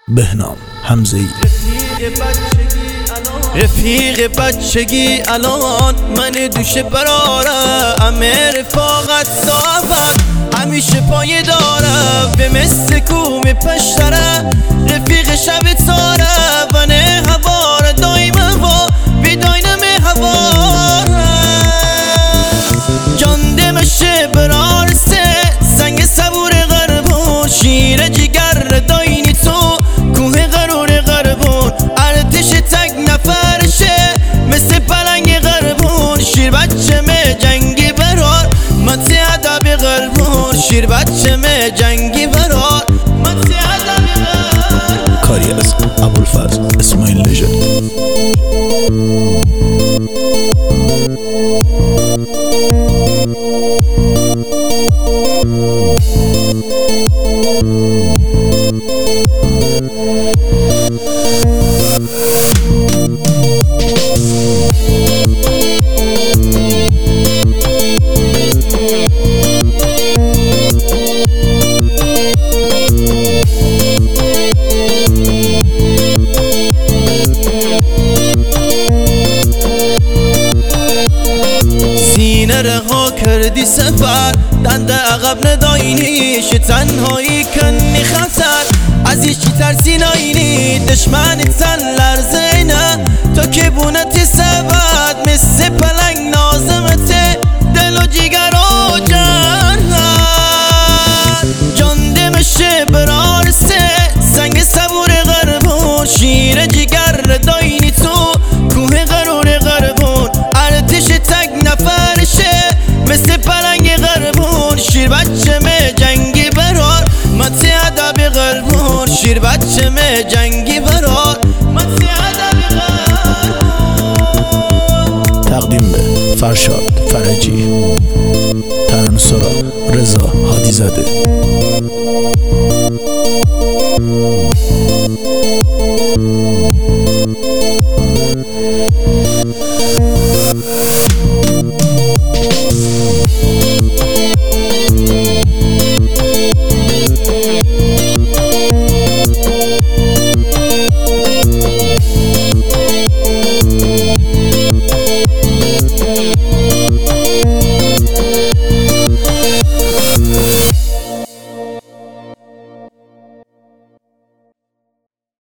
بهنام حمزه‌ای. رفیق بچگی الان من دوش براره، همه رفاقت صاحبم همیشه پایه داره، به مثل کوم پشتره رفیق شب تاره و نه هواره دایما و بیداینم هواره جان دمشه برارسته سنگ صبور غربون شیر جگر داینی تو کوه غرور غربون ارتش تک نفرشه مثل پلنگ غربون شیر بچه می جنگی برار متی ادب غربون شیر بچه می جنگی برار متی ادب غربون. کاری از ابوالفضل اسماعیل نژاد. سینه رها کردی سفر دنده عقب نداینیش تنهایی کنی خطر از هیچی ترسی ناینی دشمن تن لرزه نه تا که بونت سبد مثل پلنگ نازمته دل و جیگر و جرد جان دمشه برارسته سنگ صبور غربون شیر جگر داینی تو کوه غرور غربون ارتش تک نفرشه مثل پلنگ غربون شیر بچه می جنگی برار متی ادب غربون شیر بچه می جنگی برار متی ادب غربون. تقدیم به فرشاد فرجی، ترانه‌سرا رضا هادی زاده.